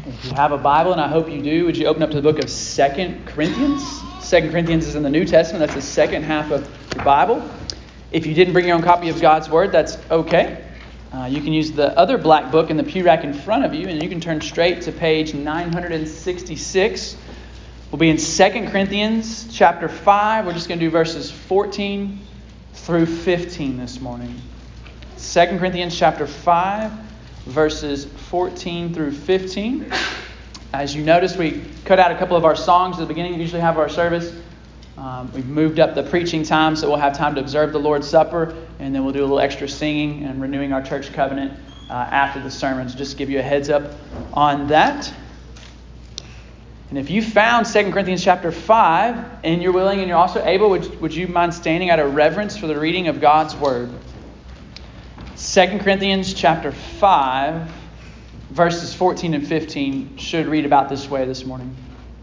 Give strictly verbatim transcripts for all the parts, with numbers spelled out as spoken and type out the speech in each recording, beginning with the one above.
If you have a Bible, and I hope you do, would you open up to the book of Second Corinthians? Second Corinthians is in the New Testament. That's the second half of the Bible. If you didn't bring your own copy of God's Word, that's okay. Uh, you can use the other black book in the pew rack in front of you, and you can turn straight to page nine sixty-six. We'll be in Second Corinthians chapter five. We're just going to do verses fourteen through fifteen this morning. Second Corinthians chapter five. Verses fourteen through fifteen. As you noticed, we cut out a couple of our songs at the beginning. We usually have our service. Um, we've moved up the preaching time, so we'll have time to observe the Lord's Supper, and then we'll do a little extra singing and renewing our church covenant uh, after the sermons. Just to give you a heads up on that. And if you found Second Corinthians chapter five, and you're willing and you're also able, would, would you mind standing out of reverence for the reading of God's Word? Second Corinthians chapter five, verses fourteen and fifteen should read about this way this morning.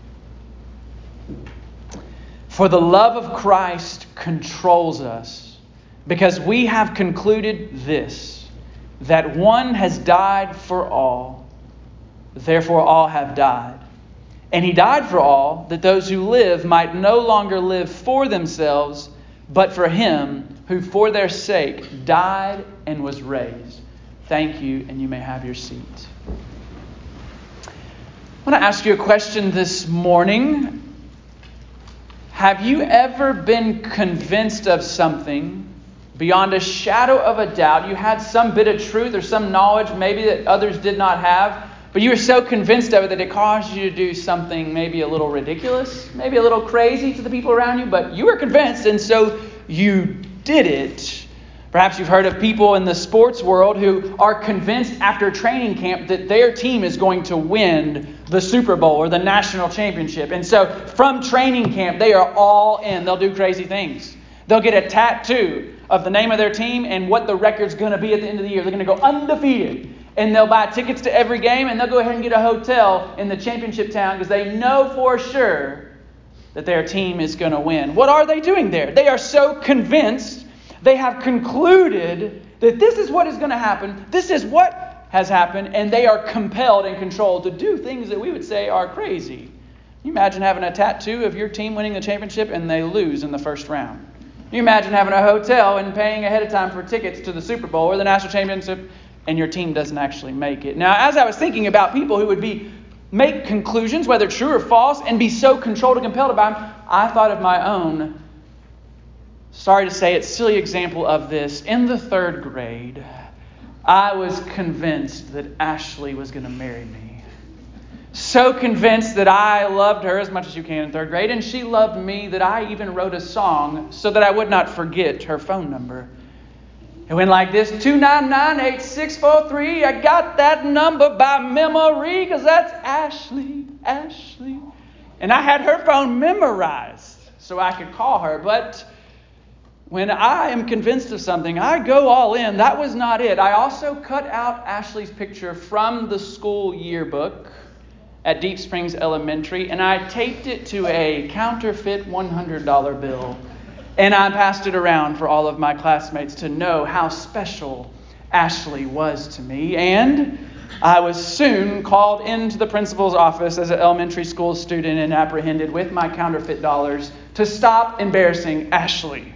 For the love of Christ controls us, because we have concluded this, that one has died for all, therefore all have died. And he died for all, that those who live might no longer live for themselves, but for him who for their sake died and was raised. Thank you, and you may have your seat. I want to ask you a question this morning. Have you ever been convinced of something beyond a shadow of a doubt? You had some bit of truth or some knowledge maybe that others did not have, but you were so convinced of it that it caused you to do something maybe a little ridiculous, maybe a little crazy to the people around you, but you were convinced, and so you did it. Perhaps you've heard of people in the sports world who are convinced after training camp that their team is going to win the Super Bowl or the national championship. And so from training camp, they are all in. They'll do crazy things. They'll get a tattoo of the name of their team and what the record's going to be at the end of the year. They're going to go undefeated. And they'll buy tickets to every game, and they'll go ahead and get a hotel in the championship town because they know for sure that their team is going to win. What are they doing there? They are so convinced. They have concluded that this is what is going to happen. This is what has happened. And they are compelled and controlled to do things that we would say are crazy. Can you imagine having a tattoo of your team winning the championship and they lose in the first round? Can you imagine having a hotel and paying ahead of time for tickets to the Super Bowl or the national championship and your team doesn't actually make it? Now, as I was thinking about people who would be make conclusions, whether true or false, and be so controlled and compelled about them, I thought of my own, sorry to say it, silly example of this. In the third grade, I was convinced that Ashley was going to marry me. So convinced that I loved her as much as you can in third grade, and she loved me that I even wrote a song so that I would not forget her phone number. It went like this: two nine nine, eight six four three. I got that number by memory because that's Ashley, Ashley. And I had her phone memorized so I could call her. But when I am convinced of something, I go all in. That was not it. I also cut out Ashley's picture from the school yearbook at Deep Springs Elementary, and I taped it to a counterfeit one hundred dollar bill. And I passed it around for all of my classmates to know how special Ashley was to me. And I was soon called into the principal's office as an elementary school student and apprehended with my counterfeit dollars to stop embarrassing Ashley.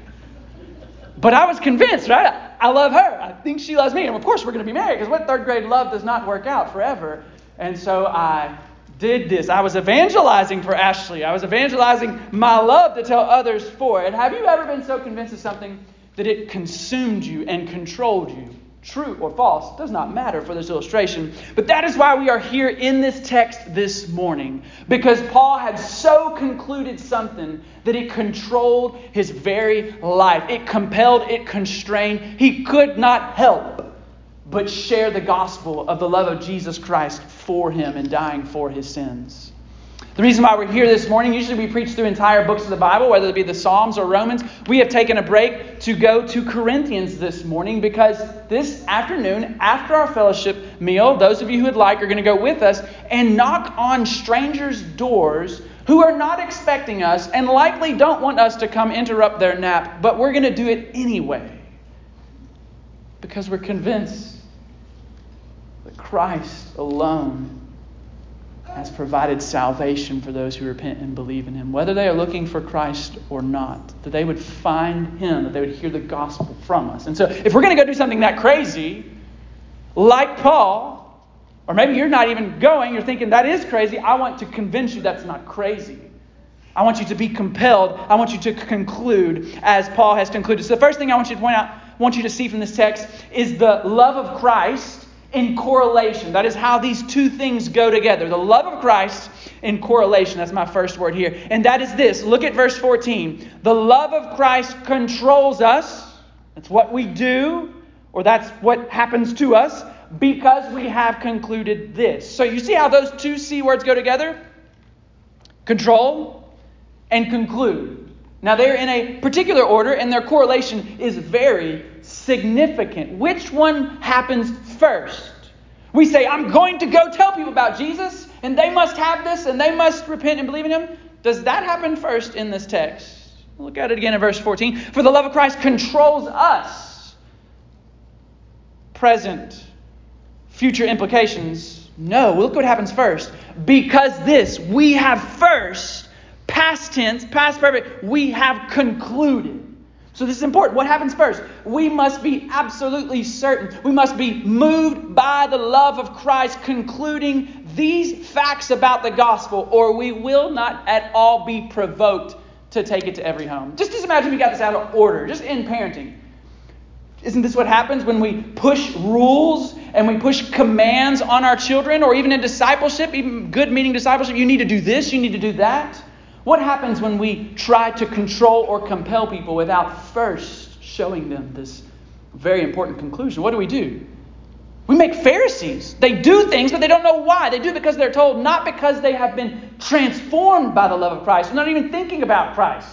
But I was convinced, right? I love her. I think she loves me. And of course we're going to be married, because what third grade love does not work out forever. And so I did this. I was evangelizing for Ashley. I was evangelizing my love to tell others for it. Have you ever been so convinced of something that it consumed you and controlled you? True or false does not matter for this illustration. But that is why we are here in this text this morning. Because Paul had so concluded something that it controlled his very life. It compelled, it constrained. He could not help but share the gospel of the love of Jesus Christ for him and dying for his sins. The reason why we're here this morning, usually we preach through entire books of the Bible, whether it be the Psalms or Romans. We have taken a break to go to Corinthians this morning because this afternoon, after our fellowship meal, those of you who would like are going to go with us and knock on strangers' doors who are not expecting us and likely don't want us to come interrupt their nap, but we're going to do it anyway because we're convinced that Christ alone has provided salvation for those who repent and believe in him, whether they are looking for Christ or not, that they would find him, that they would hear the gospel from us. And so if we're going to go do something that crazy, like Paul, or maybe you're not even going, you're thinking that is crazy, I want to convince you that's not crazy. I want you to be compelled. I want you to conclude as Paul has concluded. So the first thing I want you to point out, want you to see from this text is the love of Christ in correlation. That is how these two things go together. The love of Christ in correlation. That's my first word here. And that is this. Look at verse fourteen. The love of Christ controls us. That's what we do, or that's what happens to us, because we have concluded this. So you see how those two C words go together? Control and conclude. Now they're in a particular order, and their correlation is very significant. Which one happens first? We say, I'm going to go tell people about Jesus, and they must have this, and they must repent and believe in him. Does that happen first in this text? Look at it again in verse fourteen. For the love of Christ controls us. Present, future implications. No, look what happens first. Because this, we have first, past tense, past perfect, we have concluded. So this is important. What happens first? We must be absolutely certain. We must be moved by the love of Christ, concluding these facts about the gospel, or we will not at all be provoked to take it to every home. Just, just imagine we got this out of order, just in parenting. Isn't this what happens when we push rules and we push commands on our children, or even in discipleship, even good meaning discipleship? You need to do this, you need to do that. What happens when we try to control or compel people without first showing them this very important conclusion? What do we do? We make Pharisees. They do things, but they don't know why. They do it because they're told, not because they have been transformed by the love of Christ. They're not even thinking about Christ.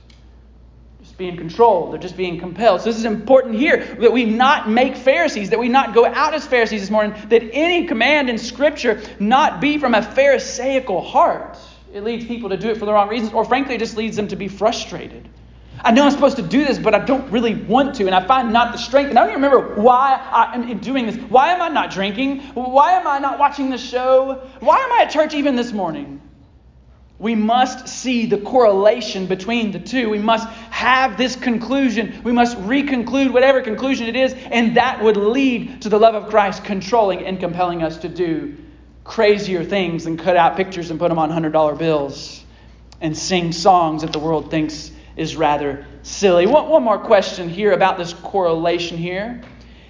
Just being controlled. They're just being compelled. So this is important here, that we not make Pharisees, that we not go out as Pharisees this morning, that any command in Scripture not be from a Pharisaical heart. It leads people to do it for the wrong reasons, or frankly, it just leads them to be frustrated. I know I'm supposed to do this, but I don't really want to, and I find not the strength. And I don't even remember why I am doing this. Why am I not drinking? Why am I not watching the show? Why am I at church even this morning? We must see the correlation between the two. We must have this conclusion. We must reconclude whatever conclusion it is, and that would lead to the love of Christ controlling and compelling us to do crazier things than cut out pictures and put them on one hundred dollar bills and sing songs that the world thinks is rather silly. One, one more question here about this correlation here.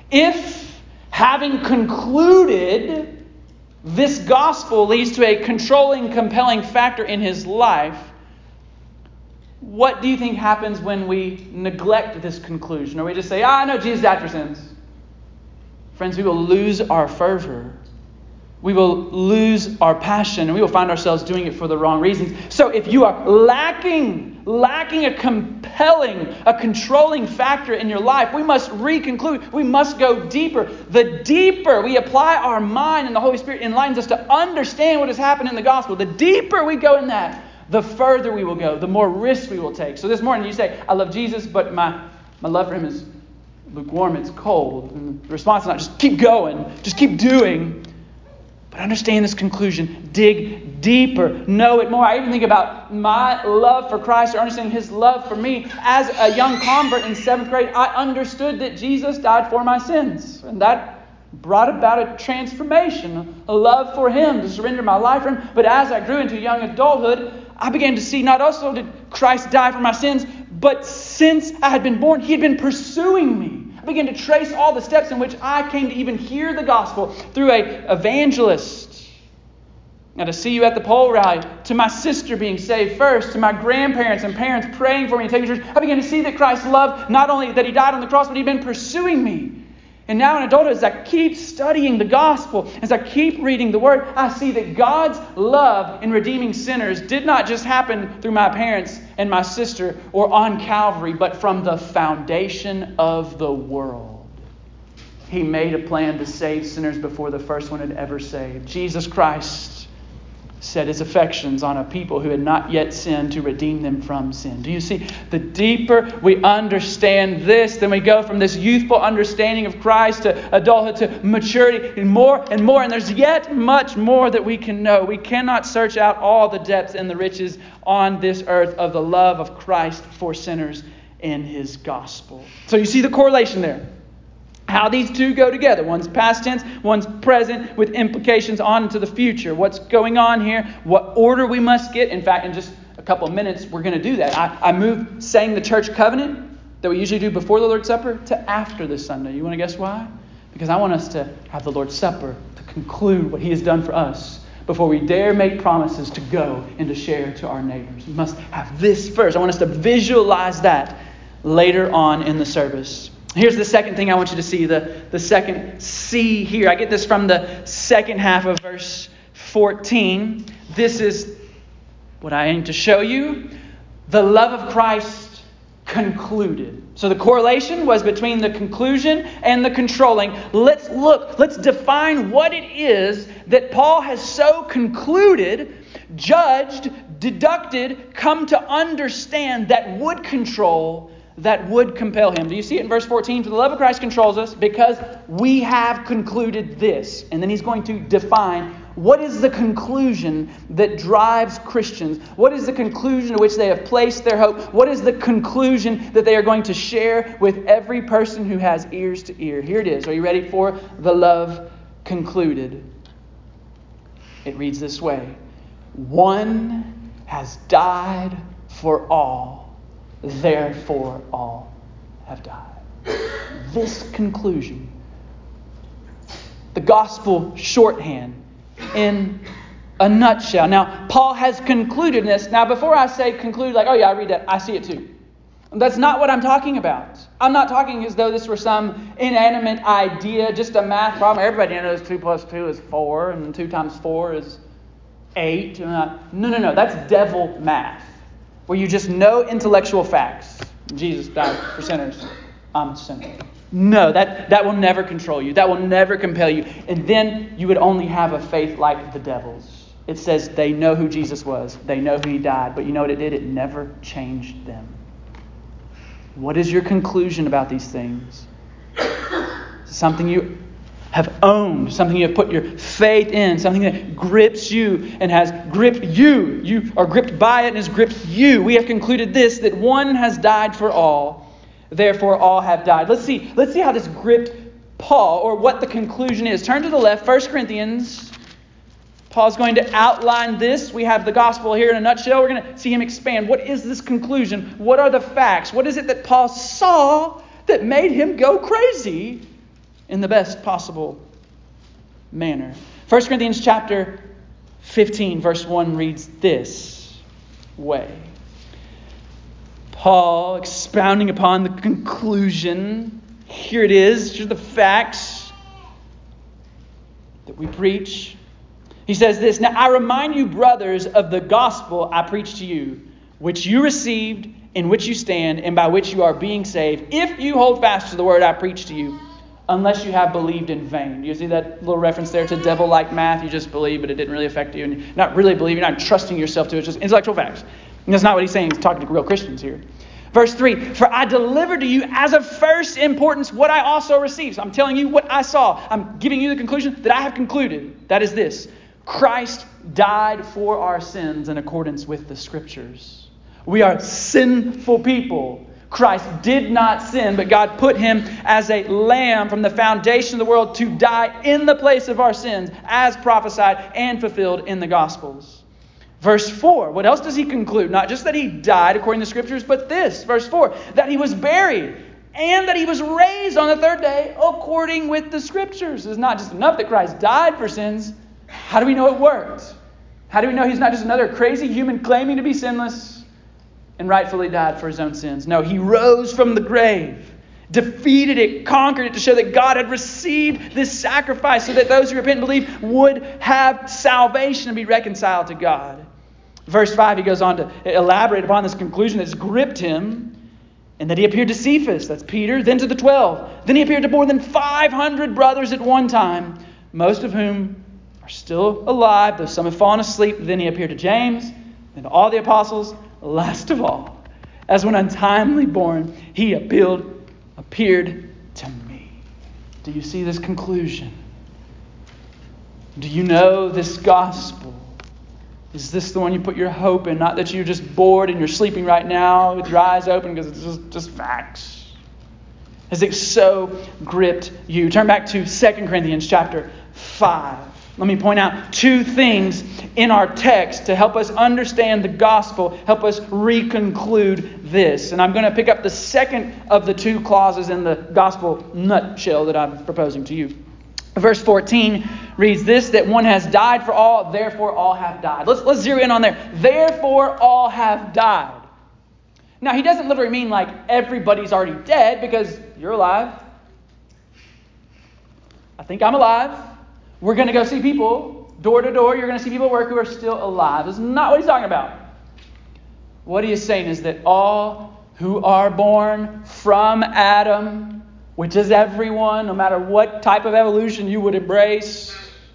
If having concluded this gospel leads to a controlling, compelling factor in his life, what do you think happens when we neglect this conclusion? Or we just say, ah, I know Jesus died for sins. Friends, we will lose our fervor. We will lose our passion, and we will find ourselves doing it for the wrong reasons. So if you are lacking, lacking a compelling, a controlling factor in your life, we must reconclude. We must go deeper. The deeper we apply our mind, and the Holy Spirit enlightens us to understand what has happened in the gospel, the deeper we go in that, the further we will go, the more risks we will take. So this morning you say, I love Jesus, but my, my love for him is lukewarm, it's cold. And the response is not just keep going, just keep doing. But understand this conclusion. Dig deeper. Know it more. I even think about my love for Christ, or understanding his love for me. As a young convert in seventh grade, I understood that Jesus died for my sins. And that brought about a transformation, a love for him, to surrender my life for him. But as I grew into young adulthood, I began to see not also did Christ die for my sins, but since I had been born, he had been pursuing me. I began to trace all the steps in which I came to even hear the gospel through an evangelist. Now to see you at the pole rally, to my sister being saved first, to my grandparents and parents praying for me and taking me to church, I began to see that Christ's love, not only that he died on the cross, but he'd been pursuing me. And now in adulthood, as I keep studying the gospel, as I keep reading the word, I see that God's love in redeeming sinners did not just happen through my parents and my sister or on Calvary, but from the foundation of the world. He made a plan to save sinners before the first one had ever saved. Jesus Christ set his affections on a people who had not yet sinned to redeem them from sin. Do you see? The deeper we understand this, then we go from this youthful understanding of Christ to adulthood to maturity and more and more. And there's yet much more that we can know. We cannot search out all the depths and the riches on this earth of the love of Christ for sinners in his gospel. So you see the correlation there. How these two go together. One's past tense, one's present, with implications on into the future. What's going on here? What order we must get. In fact, in just a couple of minutes, we're going to do that. I, I moved saying the church covenant that we usually do before the Lord's Supper to after this Sunday. You want to guess why? Because I want us to have the Lord's Supper to conclude what he has done for us before we dare make promises to go and to share to our neighbors. We must have this first. I want us to visualize that later on in the service. Here's the second thing I want you to see, the, the second C here. I get this from the second half of verse fourteen. This is what I aim to show you. The love of Christ concluded. So the correlation was between the conclusion and the controlling. Let's look, let's define what it is that Paul has so concluded, judged, deducted, come to understand that would control, that would compel him. Do you see it in verse fourteen? For the love of Christ controls us because we have concluded this. And then he's going to define what is the conclusion that drives Christians. What is the conclusion to which they have placed their hope? What is the conclusion that they are going to share with every person who has ears to ear? Here it is. Are you ready for the love concluded? It reads this way. One has died for all. Therefore, all have died. This conclusion, the gospel shorthand in a nutshell. Now, Paul has concluded this. Now, before I say conclude, like, oh yeah, I read that, I see it too. That's not what I'm talking about. I'm not talking as though this were some inanimate idea, just a math problem. Everybody knows two plus two is four, and two times four is eight. No, no, no. That's devil math, where you just know intellectual facts. Jesus died for sinners. I'm a sinner. No, that, that will never control you. That will never compel you. And then you would only have a faith like the devil's. It says they know who Jesus was. They know who he died. But you know what it did? It never changed them. What is your conclusion about these things? Something you have owned, something you have put your faith in, something that grips you and has gripped you. You are gripped by it and has gripped you. We have concluded this, that one has died for all, therefore all have died. Let's see, let's see how this gripped Paul, or what the conclusion is. Turn to the left, First Corinthians. Paul's going to outline this. We have the gospel here in a nutshell. We're going to see him expand. What is this conclusion? What are the facts? What is it that Paul saw that made him go crazy in the best possible manner? First Corinthians chapter fifteen, verse one reads this way. Paul expounding upon the conclusion. Here it is. Here are the facts that we preach. He says this, now I remind you, brothers, of the gospel I preached to you, which you received, in which you stand, and by which you are being saved, if you hold fast to the word I preached to you, unless you have believed in vain. Do you see that little reference there to devil-like math? You just believe, but it didn't really affect you. And you're not really believing, you're not trusting yourself to it. It's just intellectual facts. And that's not what he's saying. He's talking to real Christians here. Verse three, for I delivered to you as of first importance what I also received. So I'm telling you what I saw. I'm giving you the conclusion that I have concluded. That is this. Christ died for our sins in accordance with the Scriptures. We are sinful people. Christ did not sin, but God put him as a lamb from the foundation of the world to die in the place of our sins, as prophesied and fulfilled in the Gospels. Verse four, what else does he conclude? Not just that he died according to the Scriptures, but this, verse four, that he was buried and that he was raised on the third day according with the Scriptures. It's not just enough that Christ died for sins. How do we know it worked? How do we know he's not just another crazy human claiming to be sinless and rightfully died for his own sins? No, he rose from the grave, defeated it, conquered it to show that God had received this sacrifice so that those who repent and believe would have salvation and be reconciled to God. Verse five, he goes on to elaborate upon this conclusion that's gripped him, and that he appeared to Cephas, that's Peter, then to the twelve. Then he appeared to more than five hundred brothers at one time, most of whom are still alive, though some have fallen asleep. Then he appeared to James, then to all the apostles. Last of all, as when untimely born, he appealed, appeared to me. Do you see this conclusion? Do you know this gospel? Is this the one you put your hope in? Not that you're just bored and you're sleeping right now with your eyes open because it's just, just facts. Has it so gripped you? Turn back to Second Corinthians chapter five. Let me point out two things in our text to help us understand the gospel, help us reconclude this. And I'm going to pick up the second of the two clauses in the gospel nutshell that I'm proposing to you. Verse fourteen reads this, that one has died for all, therefore all have died. Let's, let's zero in on there. Therefore all have died. Now, he doesn't literally mean like everybody's already dead because you're alive. I think I'm alive. We're going to go see people door to door. You're going to see people at work who are still alive. That's not what he's talking about. What he is saying is that all who are born from Adam, which is everyone, no matter what type of evolution you would embrace,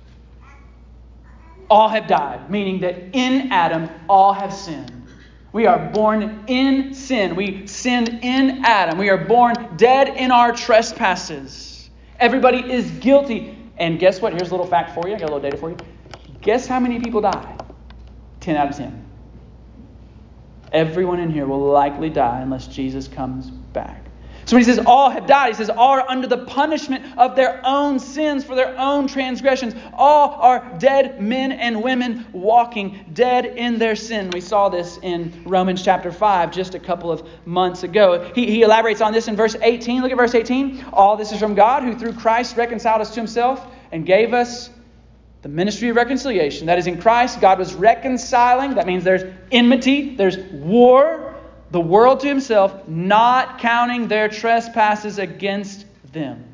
all have died. Meaning that in Adam, all have sinned. We are born in sin. We sinned in Adam. We are born dead in our trespasses. Everybody is guilty. And guess what? Here's a little fact for you. I got a little data for you. Guess how many people die? ten out of ten. Everyone in here will likely die unless Jesus comes back. So when he says all have died, he says all are under the punishment of their own sins for their own transgressions. All are dead men and women walking dead in their sin. We saw this in Romans chapter five just a couple of months ago. He, he elaborates on this in verse eighteen. Look at verse eighteen. All this is from God, who through Christ reconciled us to himself and gave us the ministry of reconciliation. That is, in Christ, God was reconciling. That means there's enmity, there's war. The world to himself, not counting their trespasses against them.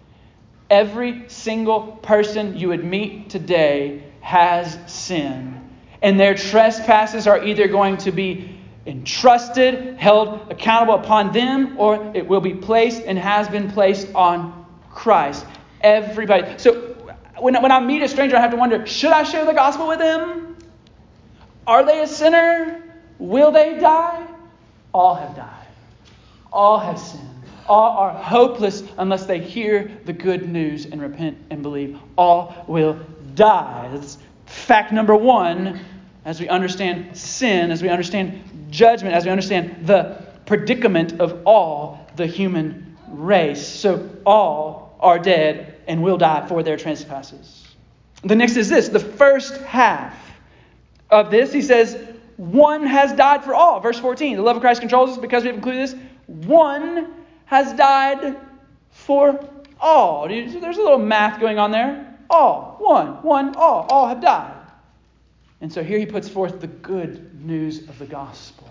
Every single person you would meet today has sin. And their trespasses are either going to be entrusted, held accountable upon them, or it will be placed and has been placed on Christ. Everybody. So when, when I meet a stranger, I have to wonder, should I share the gospel with them? Are they a sinner? Will they die? All have died. All have sinned. All are hopeless unless they hear the good news and repent and believe. All will die. That's fact number one as we understand sin, as we understand judgment, as we understand the predicament of all the human race. So all are dead and will die for their trespasses. The next is this. The first half of this, he says, one has died for all. Verse fourteen, the love of Christ controls us because we have included this. One has died for all. There's a little math going on there. All. One. One. All. All have died. And so here he puts forth the good news of the gospel.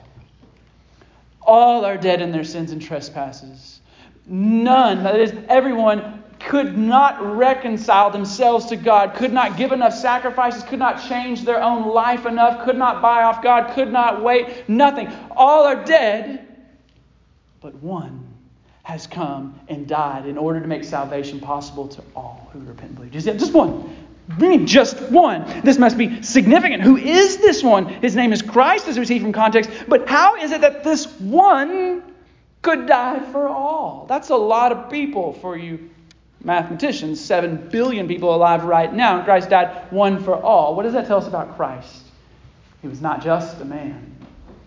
All are dead in their sins and trespasses. None, that is, everyone could not reconcile themselves to God, could not give enough sacrifices, could not change their own life enough, could not buy off God, could not wait, nothing. All are dead, but one has come and died in order to make salvation possible to all who repent and believe. Just one. I mean, just one. This must be significant. Who is this one? His name is Christ, as we see from context. But how is it that this one could die for all? That's a lot of people for you mathematicians. Seven billion people alive right now. And Christ died one for all. What does that tell us about Christ? He was not just a man.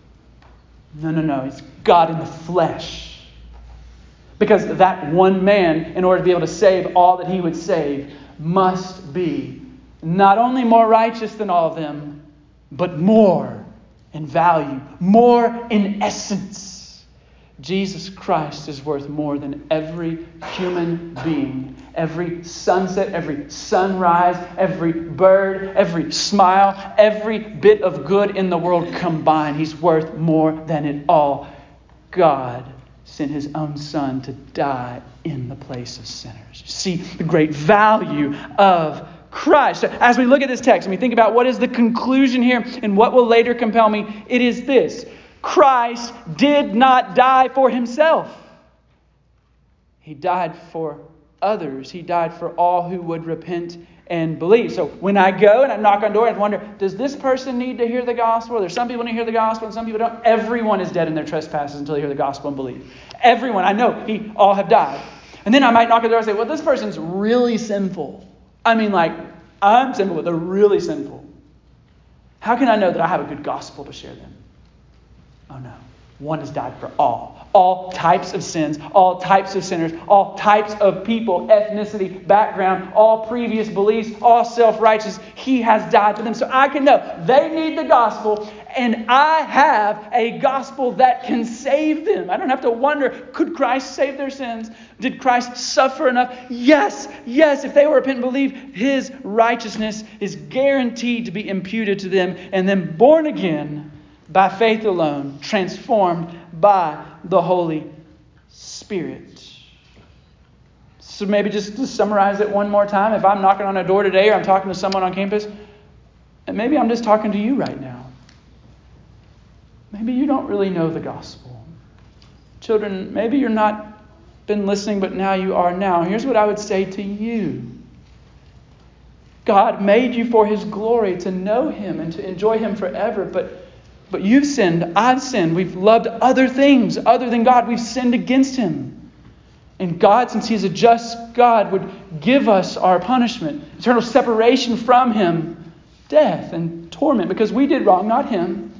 No, no, no. He's God in the flesh. Because that one man, in order to be able to save all that he would save, must be not only more righteous than all of them, but more in value, more in essence. Jesus Christ is worth more than every human being, every sunset, every sunrise, every bird, every smile, every bit of good in the world combined. He's worth more than it all. God sent his own Son to die in the place of sinners. See the great value of Christ. So as we look at this text and we think about what is the conclusion here and what will later compel me, it is this. Christ did not die for himself. He died for others. He died for all who would repent and believe. So when I go and I knock on doors, I wonder, does this person need to hear the gospel? There's some people need to hear the gospel and some people don't. Everyone is dead in their trespasses until they hear the gospel and believe. Everyone, I know, he, all have died. And then I might knock on the door and say, well, this person's really sinful. I mean, like, I'm sinful, but they're really sinful. How can I know that I have a good gospel to share them? Oh no. One has died for all. All types of sins, all types of sinners, all types of people, ethnicity, background, all previous beliefs, all self-righteous. He has died for them. So I can know they need the gospel, and I have a gospel that can save them. I don't have to wonder, could Christ save their sins? Did Christ suffer enough? Yes, yes. If they will repent and believe, His righteousness is guaranteed to be imputed to them, and then born again by faith alone, transformed by the Holy Spirit. So maybe just to summarize it one more time, if I'm knocking on a door today or I'm talking to someone on campus, and maybe I'm just talking to you right now. Maybe you don't really know the gospel. Children, maybe you're not been listening, but now you are now. Here's what I would say to you. God made you for His glory, to know Him and to enjoy Him forever, but But you've sinned, I've sinned. We've loved other things other than God. We've sinned against Him. And God, since He is a just God, would give us our punishment. Eternal separation from Him. Death and torment because we did wrong, not Him.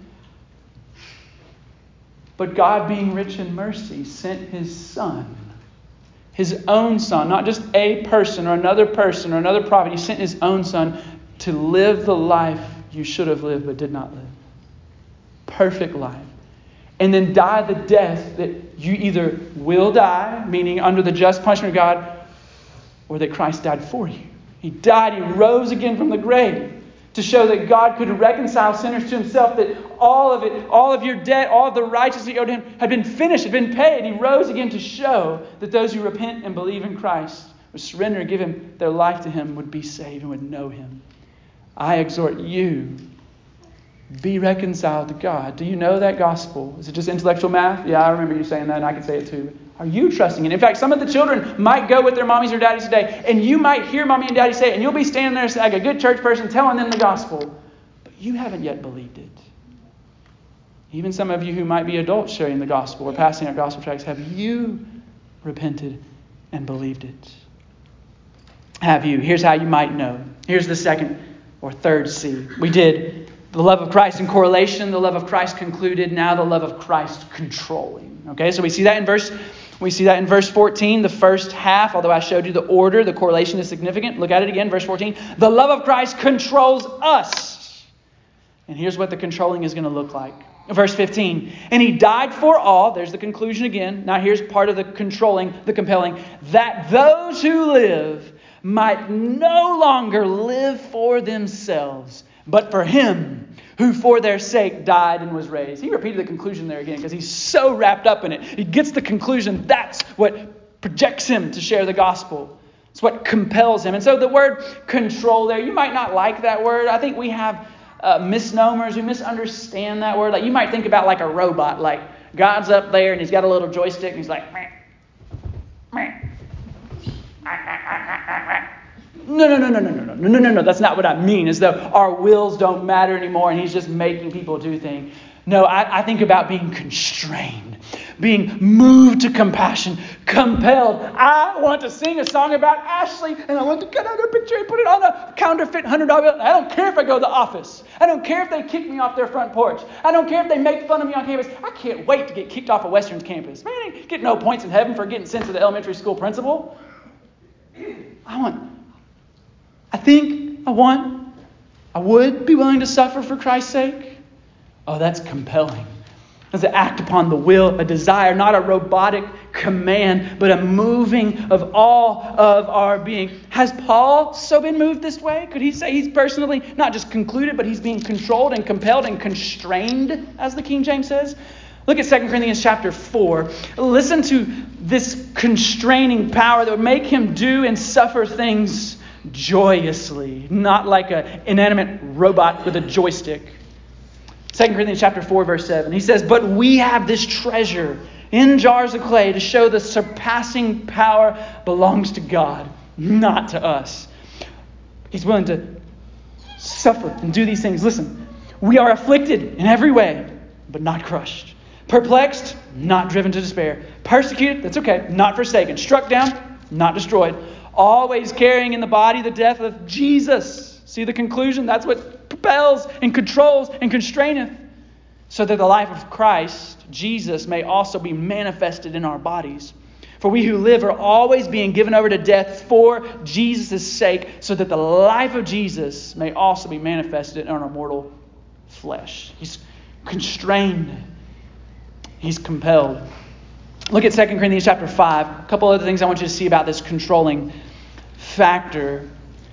But God, being rich in mercy, sent His Son. His own Son. Not just a person or another person or another prophet. He sent His own Son to live the life you should have lived but did not live. Perfect life. And then die the death that you either will die, meaning under the just punishment of God, or that Christ died for you. He died, He rose again from the grave to show that God could reconcile sinners to Himself, that all of it, all of your debt, all of the righteousness you owed Him had been finished, had been paid. He rose again to show that those who repent and believe in Christ, would surrender and give Him their life to Him, would be saved and would know Him. I exhort you, be reconciled to God. Do you know that gospel? Is it just intellectual math? Yeah, I remember you saying that, and I can say it too. Are you trusting it? In fact, some of the children might go with their mommies or daddies today, and you might hear mommy and daddy say it, and you'll be standing there like a good church person telling them the gospel, but you haven't yet believed it. Even some of you who might be adults sharing the gospel or passing out gospel tracts, have you repented and believed it? Have you? Here's how you might know. Here's the second or third C. We did the love of Christ in correlation, the love of Christ concluded, now the love of Christ controlling. Okay, so we see that in verse we see that in verse fourteen, the first half, although I showed you the order, the correlation is significant. Look at it again, verse fourteen. The love of Christ controls us. And here's what the controlling is going to look like. Verse fifteen. And He died for all, there's the conclusion again. Now here's part of the controlling, the compelling, that those who live might no longer live for themselves, but for Him who for their sake died and was raised. He repeated the conclusion there again because he's so wrapped up in it. He gets the conclusion. That's what projects him to share the gospel. It's what compels him. And so the word control there, you might not like that word. I think we have uh, misnomers. We misunderstand that word. Like you might think about like a robot. Like God's up there and He's got a little joystick and He's like, meh, meh. No, no, no, no, no, no, no, no, no, no. That's not what I mean. As though our wills don't matter anymore and He's just making people do things. No, I, I think about being constrained, being moved to compassion, compelled. I want to sing a song about Ashley and I want to cut out her picture and put it on a counterfeit one hundred dollar bill. I don't care if I go to the office. I don't care if they kick me off their front porch. I don't care if they make fun of me on campus. I can't wait to get kicked off of Western's campus. Man, I get no points in heaven for getting sent to the elementary school principal. I want... I think, I want, I would be willing to suffer for Christ's sake. Oh, that's compelling. That's an act upon the will, a desire, not a robotic command, but a moving of all of our being. Has Paul so been moved this way? Could he say he's personally not just concluded, but he's being controlled and compelled and constrained, as the King James says? Look at Second Corinthians chapter four. Listen to this constraining power that would make him do and suffer things joyously, not like an inanimate robot with a joystick. Second Corinthians chapter four, verse seven. He says, but we have this treasure in jars of clay to show the surpassing power belongs to God, not to us. He's willing to suffer and do these things. Listen, we are afflicted in every way, but not crushed. Perplexed, not driven to despair. Persecuted, that's okay, not forsaken. Struck down, not destroyed. Always carrying in the body the death of Jesus. See the conclusion? That's what propels and controls and constraineth. So that the life of Christ, Jesus, may also be manifested in our bodies. For we who live are always being given over to death for Jesus' sake, so that the life of Jesus may also be manifested in our mortal flesh. He's constrained. He's compelled. Look at Second Corinthians chapter five. A couple other things I want you to see about this controlling factor.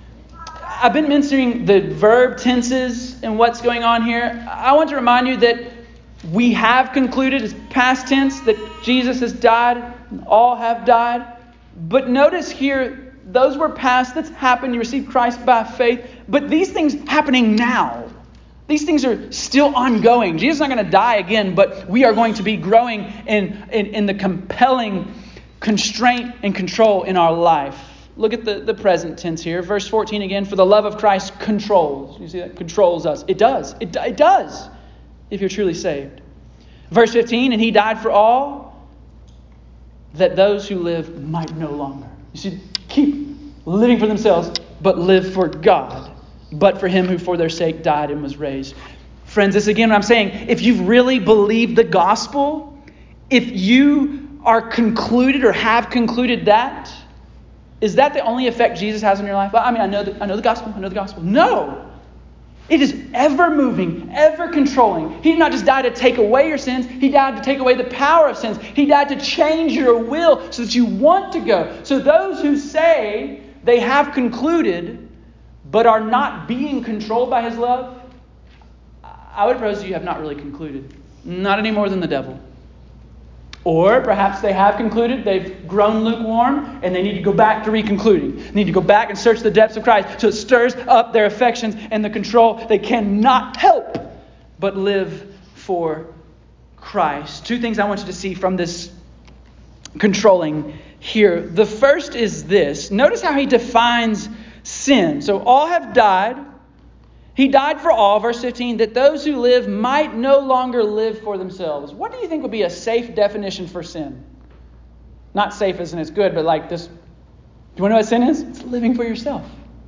I've been mentioning the verb tenses and what's going on here. I want to remind you that we have concluded as past tense that Jesus has died. All have died. But notice here, those were past. That's happened. You received Christ by faith. But these things happening now. These things are still ongoing. Jesus is not going to die again, but we are going to be growing in, in, in the compelling constraint and control in our life. Look at the, the present tense here. Verse fourteen again. For the love of Christ controls. You see that? Controls us. It does. It, it does. If you're truly saved. Verse fifteen. And he died for all, that those who live might no longer. You see, keep living for themselves, but live for God. But for him who for their sake died and was raised. Friends, this again what I'm saying. If you've really believed the gospel, if you are concluded or have concluded that, is that the only effect Jesus has on your life? I mean, I know the, I know the gospel. I know the gospel. No. It is ever moving, ever controlling. He did not just die to take away your sins. He died to take away the power of sins. He died to change your will so that you want to go. So those who say they have concluded but are not being controlled by his love, I would propose you have not really concluded. Not any more than the devil. Or perhaps they have concluded, they've grown lukewarm, and they need to go back to reconcluding. They need to go back and search the depths of Christ so it stirs up their affections and the control. They cannot help but live for Christ. Two things I want you to see from this controlling here. The first is this. Notice how he defines sin. So all have died. He died for all, verse fifteen, that those who live might no longer live for themselves. What do you think would be a safe definition for sin? Not safe as in it's good, but like this. Do you want to know what sin is? It's living for yourself.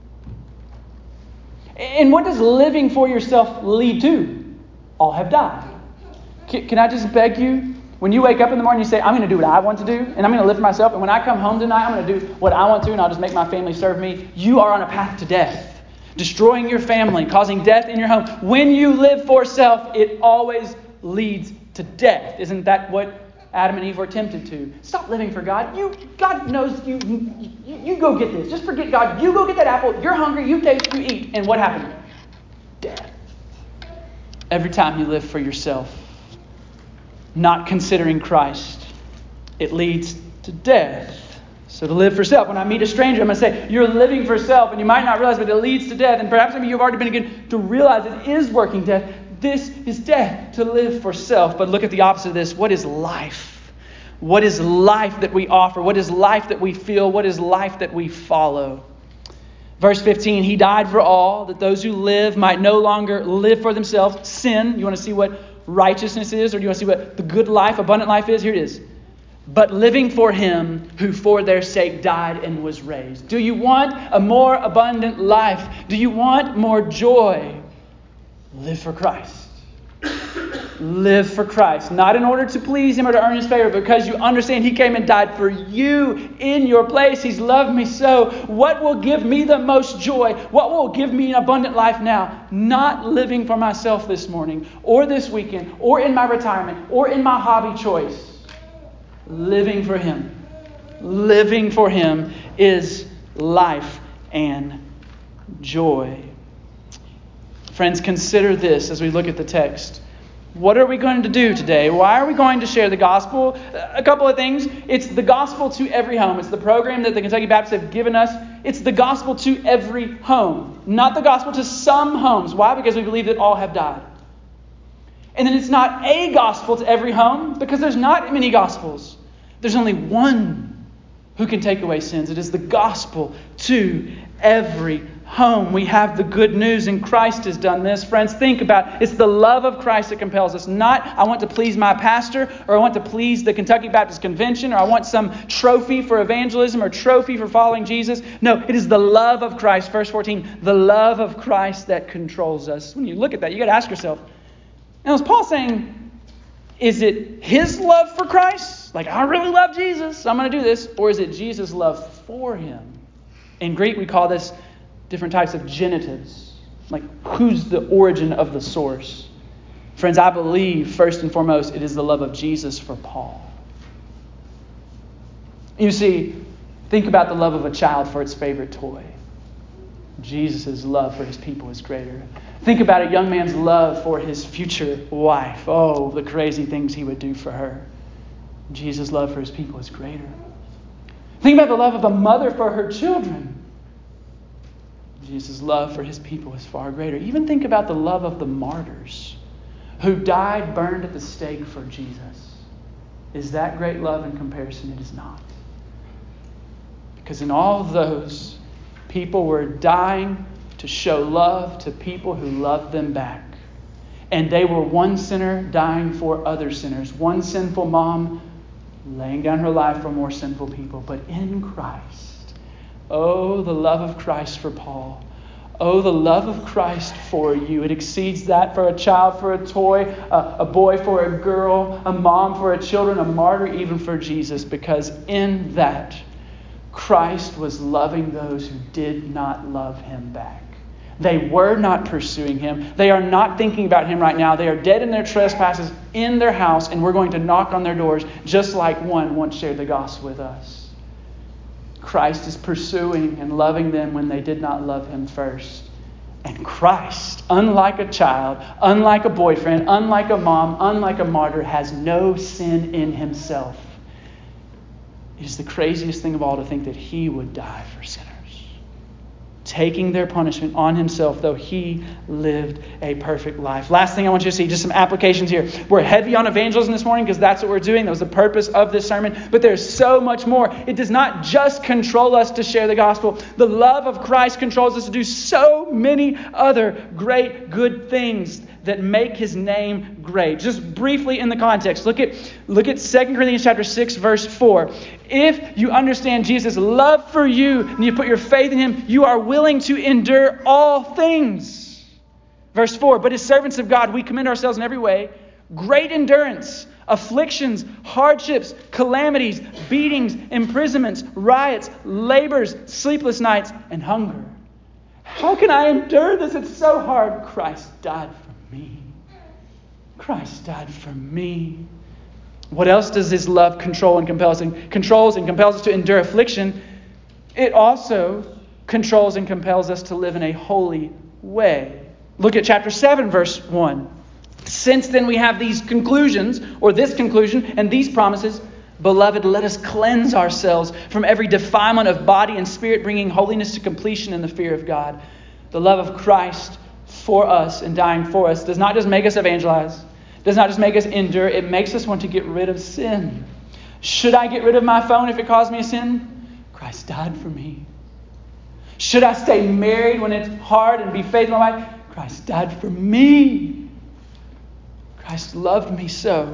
And what does living for yourself lead to? All have died. Can I just beg you? When you wake up in the morning, you say, I'm going to do what I want to do, and I'm going to live for myself. And when I come home tonight, I'm going to do what I want to, and I'll just make my family serve me. You are on a path to death. Destroying your family, causing death in your home. When you live for self, it always leads to death. Isn't that what Adam and Eve were tempted to? Stop living for God. You, God knows you, you. You go get this. Just forget God. You go get that apple. You're hungry. You taste. You eat. And what happened? Death. Every time you live for yourself, not considering Christ, it leads to death. So to live for self. When I meet a stranger, I'm going to say, you're living for self, and you might not realize, but it leads to death. And perhaps some of you have already been again to realize it is working death. This is death, to live for self. But look at the opposite of this. What is life? What is life that we offer? What is life that we feel? What is life that we follow? Verse fifteen, he died for all, that those who live might no longer live for themselves. Sin, you want to see what righteousness is? Or do you want to see what the good life, abundant life is? Here it is. But living for him who for their sake died and was raised. Do you want a more abundant life? Do you want more joy? Live for Christ. Live for Christ. Not in order to please him or to earn his favor, because you understand he came and died for you in your place. He's loved me so. What will give me the most joy? What will give me an abundant life now? Not living for myself this morning or this weekend or in my retirement or in my hobby choice. Living for him. Living for him is life and joy. Friends, consider this as we look at the text. What are we going to do today? Why are we going to share the gospel? A couple of things. It's the gospel to every home. It's the program that the Kentucky Baptists have given us. It's the gospel to every home. Not the gospel to some homes. Why? Because we believe that all have died. And then it's not a gospel to every home, because there's not many gospels. There's only one who can take away sins. It is the gospel to every home. We have the good news, and Christ has done this. Friends, think about it. It's the love of Christ that compels us. Not, I want to please my pastor, or I want to please the Kentucky Baptist Convention, or I want some trophy for evangelism or trophy for following Jesus. No, it is the love of Christ. Verse fourteen, the love of Christ that controls us. When you look at that, you got to ask yourself, now is Paul saying, is it his love for Christ? Like, I really love Jesus, so I'm going to do this. Or is it Jesus' love for him? In Greek, we call this different types of genitives. Like, who's the origin of the source? Friends, I believe, first and foremost, it is the love of Jesus for Paul. You see, think about the love of a child for its favorite toy. Jesus' love for his people is greater. Think about a young man's love for his future wife. Oh, the crazy things he would do for her. Jesus' love for his people is greater. Think about the love of a mother for her children. Jesus' love for his people is far greater. Even think about the love of the martyrs who died burned at the stake for Jesus. Is that great love in comparison? It is not. Because in all of those, people were dying to show love to people who loved them back. And they were one sinner dying for other sinners. One sinful mom laying down her life for more sinful people. But in Christ, oh, the love of Christ for Paul. Oh, the love of Christ for you. It exceeds that for a child, for a toy, a, a boy for a girl, a mom for a children, a martyr even for Jesus. Because in that, Christ was loving those who did not love him back. They were not pursuing him. They are not thinking about him right now. They are dead in their trespasses in their house, and we're going to knock on their doors just like one once shared the gospel with us. Christ is pursuing and loving them when they did not love him first. And Christ, unlike a child, unlike a boyfriend, unlike a mom, unlike a martyr, has no sin in himself. It is the craziest thing of all to think that he would die for sinners, taking their punishment on himself, though he lived a perfect life. Last thing I want you to see, just some applications here. We're heavy on evangelism this morning because that's what we're doing. That was the purpose of this sermon. But there's so much more. It does not just control us to share the gospel. The love of Christ controls us to do so many other great, good things that make his name great. Just briefly in the context, look at look at Second Corinthians chapter six, verse four. If you understand Jesus' love for you and you put your faith in him, you are willing to endure all things. Verse four, but as servants of God, we commend ourselves in every way. Great endurance, afflictions, hardships, calamities, beatings, imprisonments, riots, labors, sleepless nights, and hunger. How can I endure this? It's so hard. Christ died for me. Christ died for me. What else does his love control and compel us? And controls and compels us to endure affliction. It also controls and compels us to live in a holy way. Look at chapter seven, verse one. Since then we have these conclusions, or this conclusion, and these promises. Beloved, let us cleanse ourselves from every defilement of body and spirit, bringing holiness to completion in the fear of God. The love of Christ for us and dying for us does not just make us evangelize, does not just make us endure, it makes us want to get rid of sin. Should I get rid of my phone if it caused me a sin? Christ died for me. Should I stay married when it's hard and be faithful in my life? Christ died for me. Christ loved me so.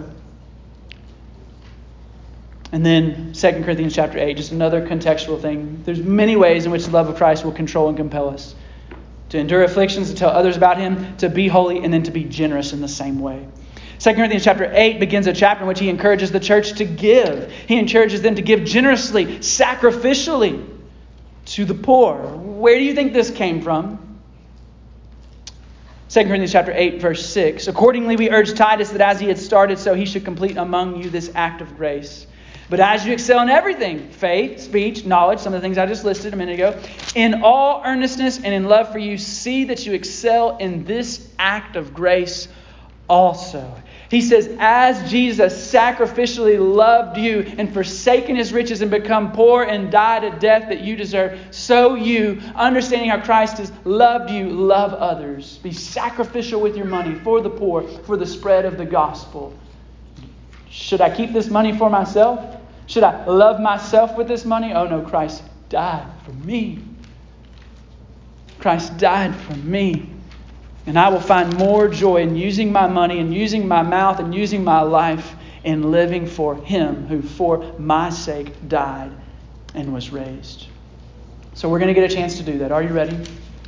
And then Second Corinthians chapter eight, just another contextual thing. There's many ways in which the love of Christ will control and compel us. To endure afflictions, to tell others about him, to be holy, and then to be generous in the same way. Second Corinthians chapter eight begins a chapter in which he encourages the church to give. He encourages them to give generously, sacrificially to the poor. Where do you think this came from? Second Corinthians chapter eight, verse six. Accordingly, we urge Titus that as he had started, so he should complete among you this act of grace. But as you excel in everything, faith, speech, knowledge, some of the things I just listed a minute ago, in all earnestness and in love for you, see that you excel in this act of grace also. He says, as Jesus sacrificially loved you and forsaken his riches and become poor and died a death that you deserve, so you, understanding how Christ has loved you, love others. Be sacrificial with your money for the poor, for the spread of the gospel. Should I keep this money for myself? Should I love myself with this money? Oh no, Christ died for me. Christ died for me. And I will find more joy in using my money and using my mouth and using my life in living for Him who for my sake died and was raised. So we're going to get a chance to do that. Are you ready?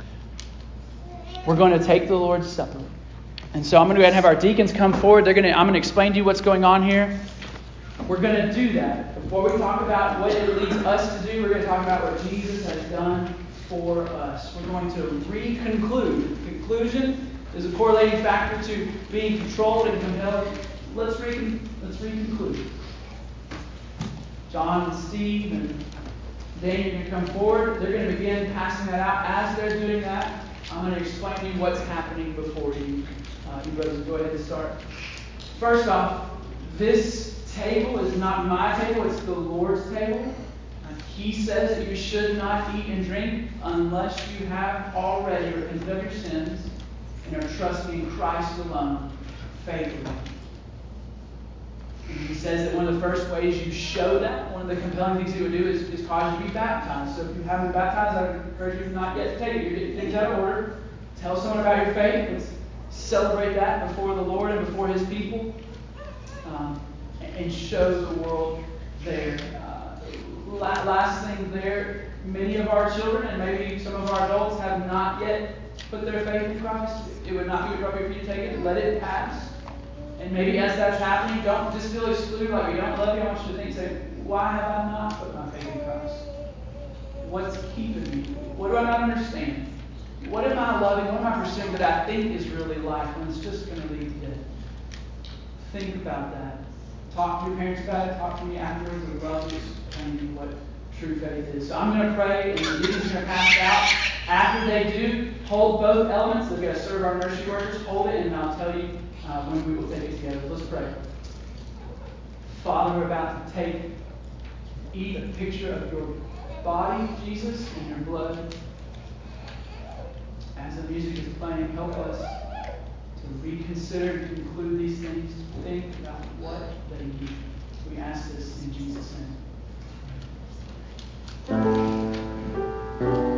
We're going to take the Lord's Supper. And so I'm going to go ahead and have our deacons come forward. They're going to, I'm going to explain to you what's going on here. We're going to do that. Before we talk about what it leads us to do, we're going to talk about what Jesus has done for us. We're going to re-conclude. Conclusion is a correlating factor to being controlled and compelled. Let's re let's re-conclude. John and Steve and Dane are going to come forward. They're going to begin passing that out. As they're doing that, I'm going to explain to you what's happening before you. Uh, you guys go ahead and start. First off, this table is not my table, it's the Lord's table. He says that you should not eat and drink unless you have already repented of your sins and are trusting in Christ alone, faithfully. And he says that one of the first ways you show that, one of the compelling things he would do is, is cause you to be baptized. So if you haven't been baptized, I would encourage you not yet to take it. You're getting things out of order. Tell someone about your faith. Let's celebrate that before the Lord and before His people. Um, and show the world there. Uh, last thing there, many of our children and maybe some of our adults have not yet put their faith in Christ. It would not be appropriate for you to take it. Let it pass. And maybe as that's happening, don't just feel excluded, like we don't love you. I want you to think, say, why have I not put my faith in Christ? What's keeping me? What do I not understand? What am I loving? What am I pursuing that I think is really life when it's just going to lead to death? Think about that. Talk to your parents about it. Talk to me afterwards. I would love to explain to you what true faith is. So I'm going to pray, and the deacons are going to pass it out. After they do, hold both elements. They're going to serve our nursery workers. Hold it, and I'll tell you uh, when we will take it together. Let's pray. Father, we're about to take, eat a picture of your body, Jesus, and your blood. As the music is playing, help us to reconsider and conclude these things, to think about what they mean. We ask this in Jesus' name.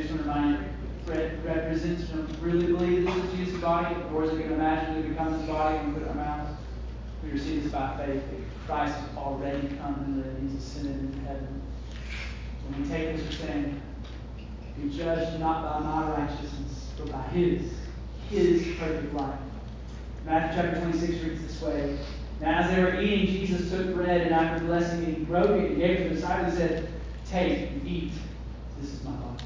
just want to remind you, Fred represents, you know, really believe this is Jesus' body, or is it going to magically become his body when we put it in our mouths? We receive this by faith that Christ has already come and lived. He's ascended into heaven. When we take this, we're saying, be judged not by my righteousness, but by his, his perfect life. Matthew chapter twenty-six reads this way. Now as they were eating, Jesus took bread, and after blessing it, he broke it and gave it to the disciples and said, take and eat. This is my body.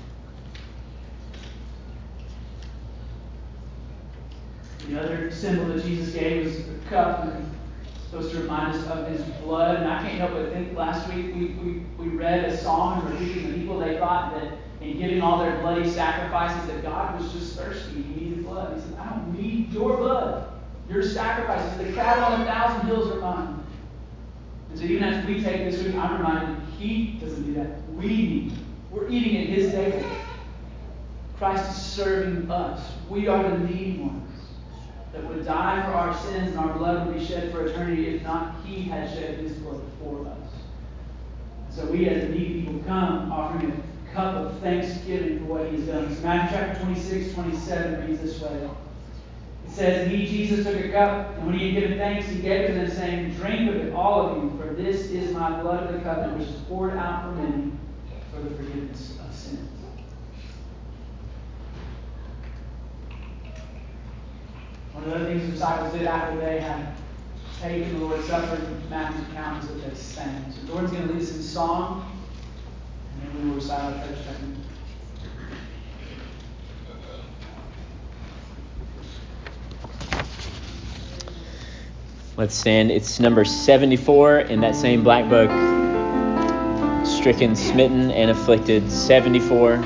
The other symbol that Jesus gave was the cup, and supposed to remind us of his blood. And I can't help but think last week we, we, we read a psalm and we're teaching the people, they thought that in giving all their bloody sacrifices that God was just thirsty. He needed blood. He said, I don't need your blood. Your sacrifices, the cattle on a thousand hills are mine. And so even as we take this week, I'm reminded he doesn't do that. We need. We're eating at his table. Christ is serving us. We are the needy ones that would die for our sins, and our blood would be shed for eternity if not he had shed his blood for us. So we as the needy people come offering a cup of thanksgiving for what he has done. So Matthew chapter twenty-six, twenty-seven reads this way. It says, and he, Jesus, took a cup, and when he had given thanks, he gave it to them, saying, drink of it, all of you, for this is my blood of the covenant, which is poured out for many for the forgiveness of sins. One of the other things the disciples did after they had taken the Lord's Supper, Matthew's account is that they sang. So Jordan's going to lead us in song, and then we will recite our church hymn. Let's stand. It's number seventy-four in that same black book. Stricken, smitten, and afflicted. seventy-four.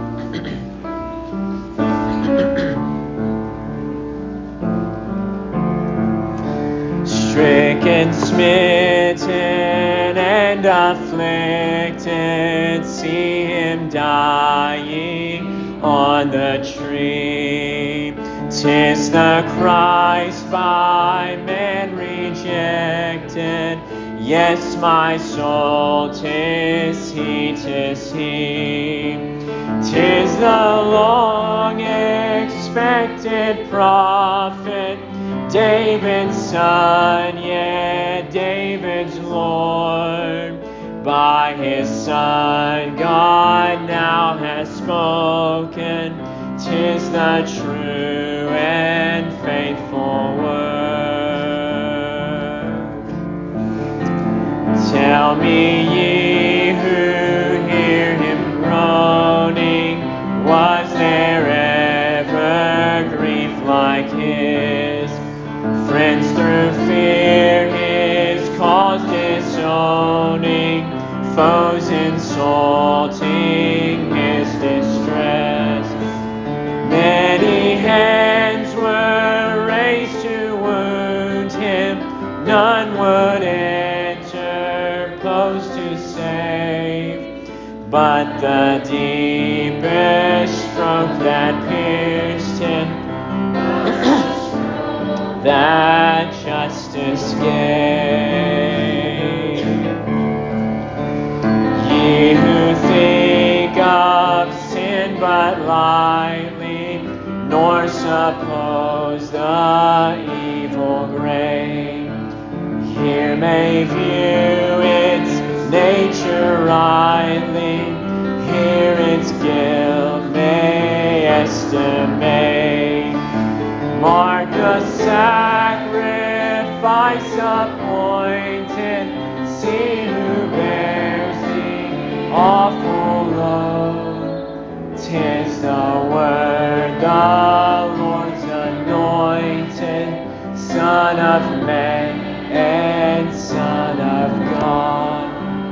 Stricken, smitten, and afflicted, see him dying on the tree. 'Tis the Christ by men rejected. Yes, my soul, 'tis he, 'tis he. 'Tis the long expected prophet, David's son, yet David's Lord. By his Son, God now has spoken. 'Tis the true and faithful word. Tell me, ye who hear him groaning, was there ever grief like his? Friends through fear his cause disowning, foes insulting his distress. Many hands were raised to wound him, none would interpose to save. But the deepest stroke that pierced him, that justice gave. Ye who think of sin but lightly, nor suppose the evil great, here may view its nature rightly, here its guilt may estimate. Mark the sacrifice appointed, see who bears the awful load. 'Tis the word, the Lord's anointed, Son of man and Son of God.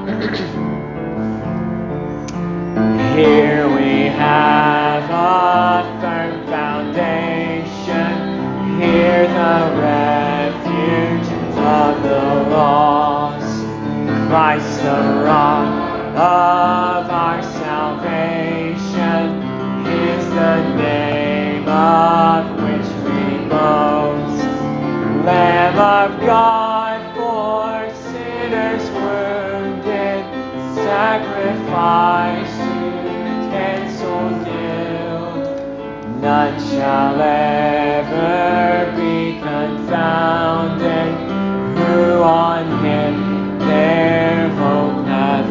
Here we have a firm foundation, here the refuge of the lost. Christ the rock of our salvation, his none shall ever be confounded, who on him their hope hath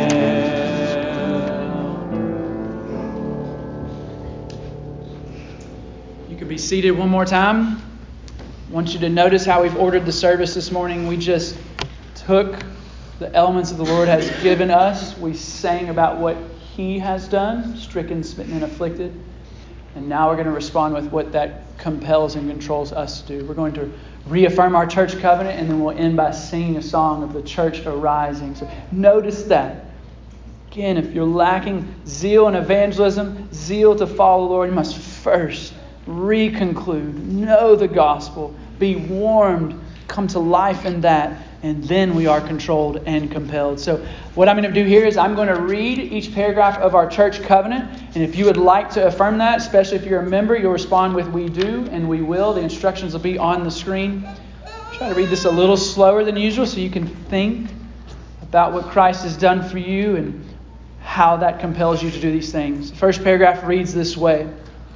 built. You could be seated one more time. I want you to notice how we've ordered the service this morning. We just took the elements that the Lord has given us. We sang about what He has done, stricken, smitten, and afflicted. And now we're going to respond with what that compels and controls us to do. We're going to reaffirm our church covenant, and then we'll end by singing a song of the church arising. So notice that. Again, if you're lacking zeal in evangelism, zeal to follow the Lord, you must first reconclude, know the gospel, be warmed, come to life in that, and then we are controlled and compelled. So what I'm going to do here is I'm going to read each paragraph of our church covenant, and if you would like to affirm that, especially if you're a member, you'll respond with "we do" and "we will." The instructions will be on the screen. Try to read this a little slower than usual so you can think about what Christ has done for you and how that compels you to do these things. The first paragraph reads this way: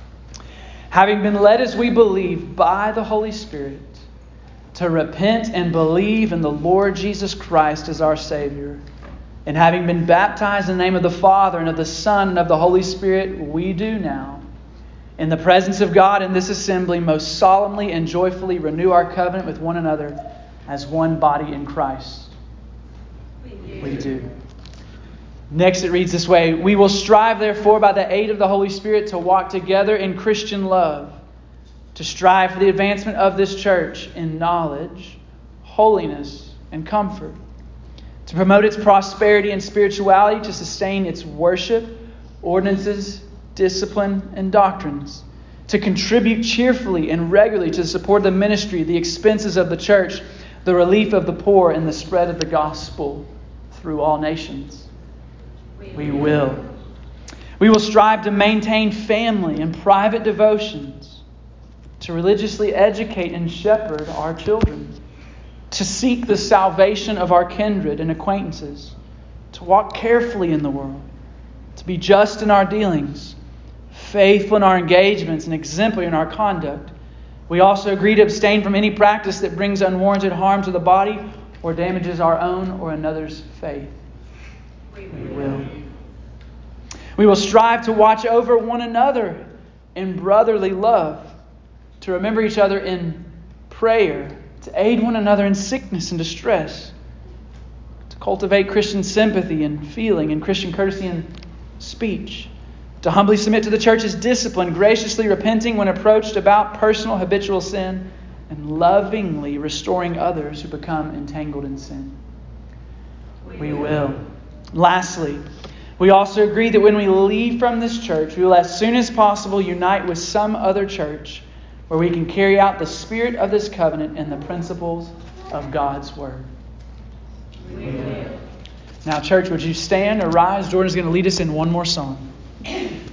having been led as we believe by the Holy Spirit to repent and believe in the Lord Jesus Christ as our Savior, and having been baptized in the name of the Father and of the Son and of the Holy Spirit, we do now, in the presence of God in this assembly, most solemnly and joyfully renew our covenant with one another as one body in Christ. We do. We do. Next, it reads this way: we will strive, therefore, by the aid of the Holy Spirit, to walk together in Christian love, to strive for the advancement of this church in knowledge, holiness, and comfort, to promote its prosperity and spirituality, to sustain its worship, ordinances, discipline, and doctrines, to contribute cheerfully and regularly to support the ministry, the expenses of the church, the relief of the poor, and the spread of the gospel through all nations. We will. We will strive to maintain family and private devotions, to religiously educate and shepherd our children, to seek the salvation of our kindred and acquaintances, to walk carefully in the world, to be just in our dealings, faithful in our engagements, and exemplary in our conduct. We also agree to abstain from any practice that brings unwarranted harm to the body or damages our own or another's faith. We will. We will strive to watch over one another in brotherly love, to remember each other in prayer, to aid one another in sickness and distress, to cultivate Christian sympathy and feeling and Christian courtesy in speech, to humbly submit to the church's discipline, graciously repenting when approached about personal habitual sin, and lovingly restoring others who become entangled in sin. We will. Lastly, we also agree that when we leave from this church, we will as soon as possible unite with some other church where we can carry out the spirit of this covenant and the principles of God's Word. We will. Now, church, would you stand or rise? Jordan's going to lead us in one more song.